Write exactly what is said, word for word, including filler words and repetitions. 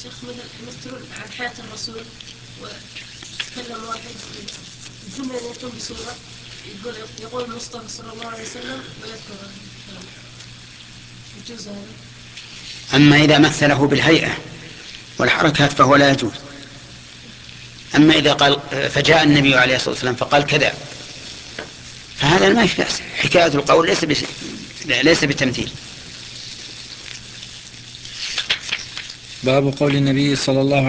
شيخ يمثلون عن حياة الرسول وتكلم واحد الجملة يأتون بصورة يقول يقول المصطفى صلى الله عليه وسلم ويذكر يجوز هذا. أما إذا مثله بالهيئة والحركات فهو لا يجوز. أما إذا قال فجاء النبي عليه الصلاة والسلام فقال كذا فهذا ما في بأس. حكاية القول ليس بس... ليس بتمثيل. باب قول النبي صلى الله